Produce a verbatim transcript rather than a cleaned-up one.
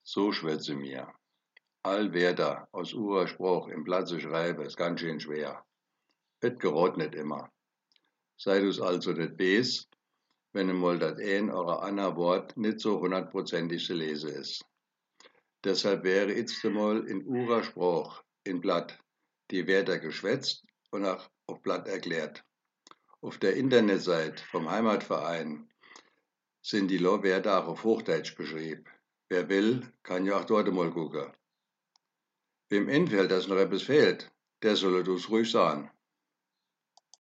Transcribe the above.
So schwätze mir. All Werder aus urer Spruch im Platze schreibe, ist ganz schön schwer. Et gerot nicht immer. Seid us also nicht bes, wenn emol dat ein oder ander Wort nicht so hundertprozentig zu lesen ist. Deshalb wäre jetzt einmal in urer Spruch in Blatt die Wörter geschwätzt und auch auf Blatt erklärt. Auf der Internetseite vom Heimatverein sind die Wörter auch auf Hochdeutsch beschrieben. Wer will, kann ja auch dort mal gucken. Wem einfällt, dass noch etwas fehlt, der soll es ruhig sagen.